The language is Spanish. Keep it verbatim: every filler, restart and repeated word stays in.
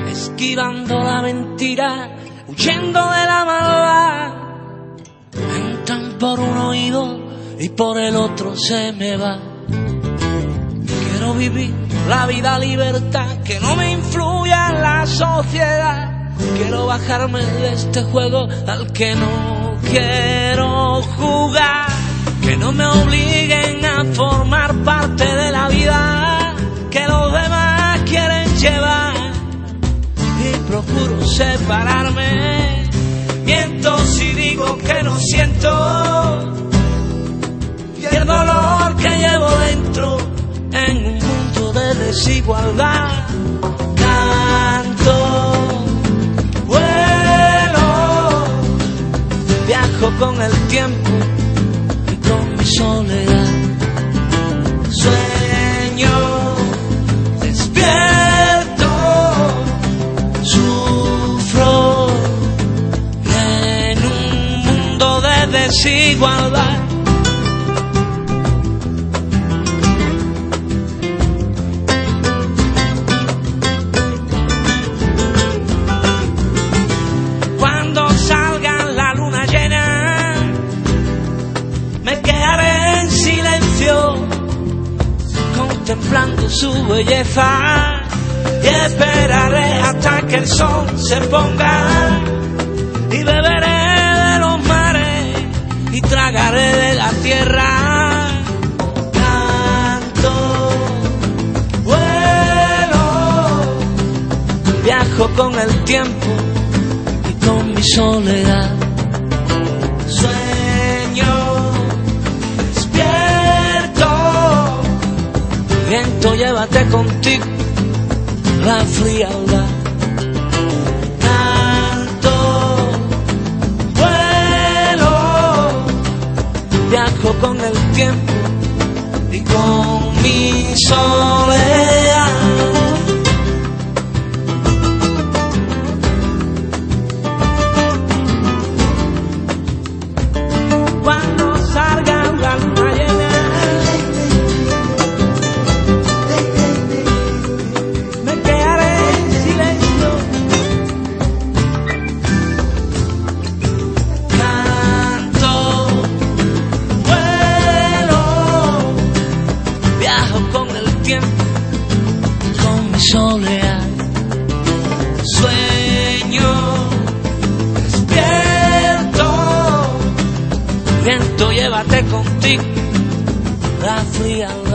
esquivando la mentira, huyendo de la maldad. Entran por un oído y por el otro se me va. Quiero vivir la vida a libertad, que no me influya en la sociedad. Quiero bajarme de este juego al que no quiero jugar. Que no me obliguen a formar parte de la vida que los demás quieren llevar. Y procuro separarme, miento si digo que no siento. Y el dolor que llevo dentro en un mundo de desigualdad. Canto, vuelo, viajo con el tiempo y con mi soledad. Sueño, despierto, sufro en un mundo de desigualdad. Contemplando su belleza y esperaré hasta que el sol se ponga y beberé de los mares y tragaré de la tierra. Canto, vuelo, viajo con el tiempo y con mi soledad. Viento, llévate contigo la frialdad. Canto, vuelo, viajo con el tiempo y con mi soledad. Cuando salga la luna llena, con mi soledad. Sueño, despierto, viento, llévate contigo la frialdad.